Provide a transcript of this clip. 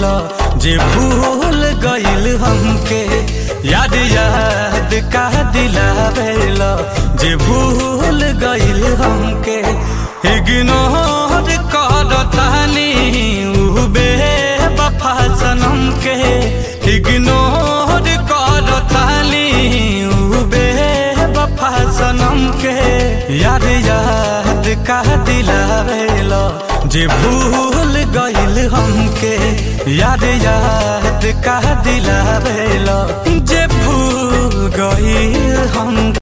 दिलावेला जे भूल गइल हमके याद का दिलावेला जे भूल गइल हमके इग्नोर करतानी उ बेवफा सनम के इग्नोर करतानी उ बेवफा सनम के याद का दिलावेला जे भूल गइल हमके याद का दिलावेला जे भूल गइल हम।